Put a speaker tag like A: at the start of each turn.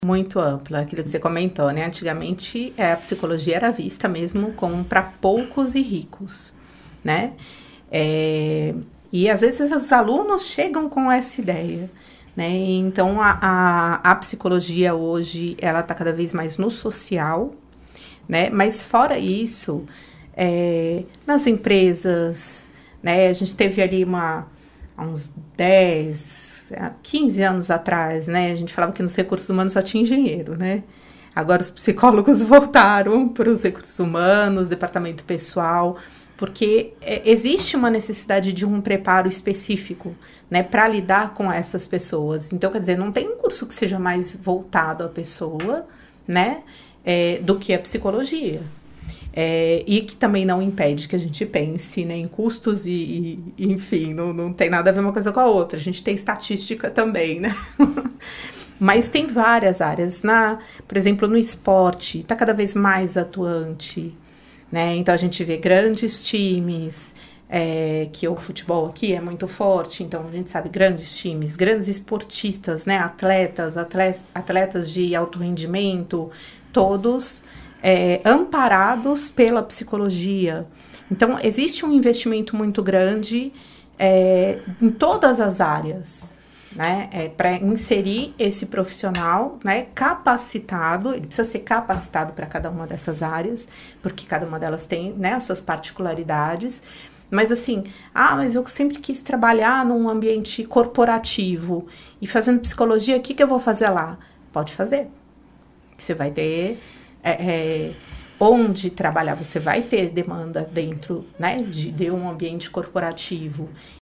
A: Muito ampla, aquilo que você comentou, né? Antigamente a psicologia era vista mesmo como para poucos e ricos, né? É, e às vezes os alunos chegam com essa ideia, né? Então a psicologia hoje ela está cada vez mais no social, né? Mas fora isso, nas empresas, né? A gente teve ali há uns 15 anos atrás, né? A gente falava que nos recursos humanos só tinha engenheiro, né? Agora os psicólogos voltaram para os recursos humanos, departamento pessoal, porque existe uma necessidade de um preparo específico, né, para lidar com essas pessoas. Então, quer dizer, não tem um curso que seja mais voltado à pessoa, né, do que a psicologia. E que também não impede que a gente pense, né, em custos enfim, não tem nada a ver uma coisa com a outra. A gente tem estatística também, né? Mas tem várias áreas. Por exemplo, no esporte, está cada vez mais atuante, né? Então, a gente vê grandes times, que o futebol aqui é muito forte, então a gente sabe grandes times, grandes esportistas, né? Atletas de alto rendimento, todos amparados pela psicologia. Então, existe um investimento muito grande em todas as áreas, né, para inserir esse profissional, né, capacitado. Ele precisa ser capacitado para cada uma dessas áreas, porque cada uma delas tem, né, as suas particularidades. Mas assim, mas eu sempre quis trabalhar num ambiente corporativo e fazendo psicologia, o que eu vou fazer lá? Pode fazer. Você vai ter onde trabalhar, você vai ter demanda dentro, né, de um ambiente corporativo.